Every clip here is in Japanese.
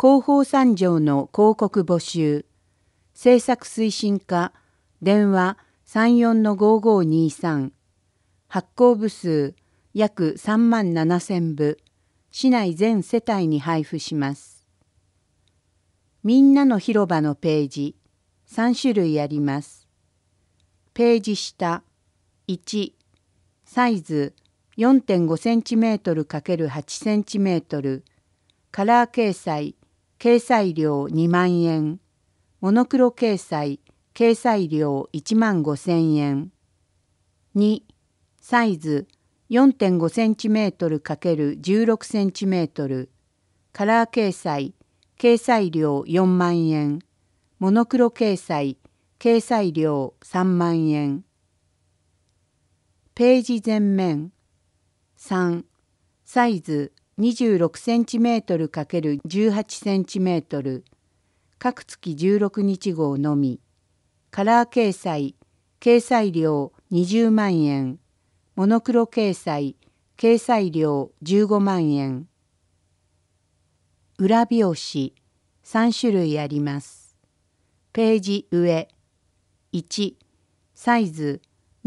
広報3条の広告募集。制作推進課、電話34-5523。発行部数約37,000部。市内全世帯に配布します。みんなの広場のページ。3種類あります。ページ下。1、サイズ 4.5cm×8cm。カラー掲載、掲載料2万円。モノクロ掲載、掲載料1万5,000円。2、サイズ 4.5cm×16cm。カラー掲載、掲載料4万円。モノクロ掲載、掲載料3万円。ページ前面。3、サイズ 26cm×18cm。各月16日号のみ。カラー掲載、掲載料20万円。モノクロ掲載、掲載料15万円。裏表紙、3種類あります。ページ上。1、サイズ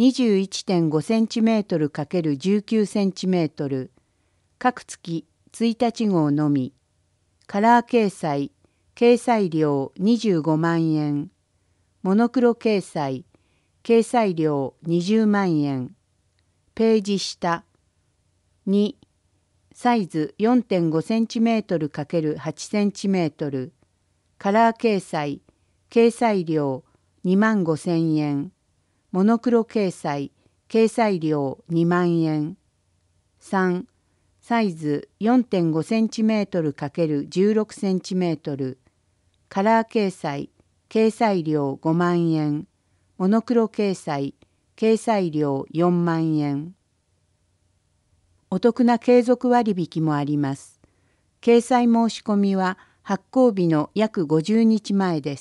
21.5cm×19cm。各月1日号のみ。カラー掲載、掲載料25万円。モノクロ掲載、掲載料20万円。ページ下。2、サイズ 4.5cm×8cm。カラー掲載、掲載料2万5,000円。モノクロ掲載、掲載料2万円。3、サイズ 4.5cm×16cm。カラー掲載、掲載料5万円。モノクロ掲載、掲載料4万円。お得な継続割引もあります。掲載申し込みは発行日の約50日前です。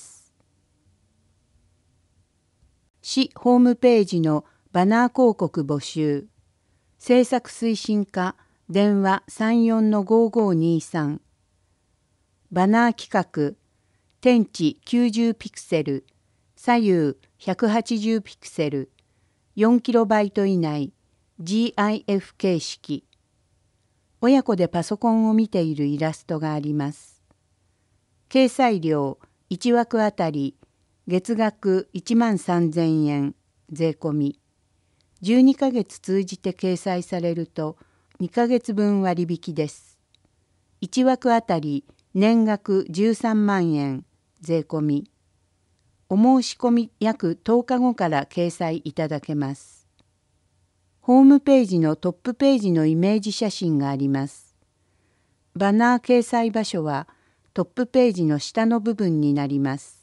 市ホームページのバナー広告募集。制作推進課、電話34-5523。バナー企画、天地90ピクセル、左右180ピクセル、4KB 以内、GIF 形式。親子でパソコンを見ているイラストがあります。掲載料1枠あたり月額13,000円税込み。12ヶ月通じて掲載されると2ヶ月分割引です。1枠あたり年額13万円税込み。お申し込み約10日後から掲載いただけます。ホームページのトップページのイメージ写真があります。バナー掲載場所はトップページの下の部分になります。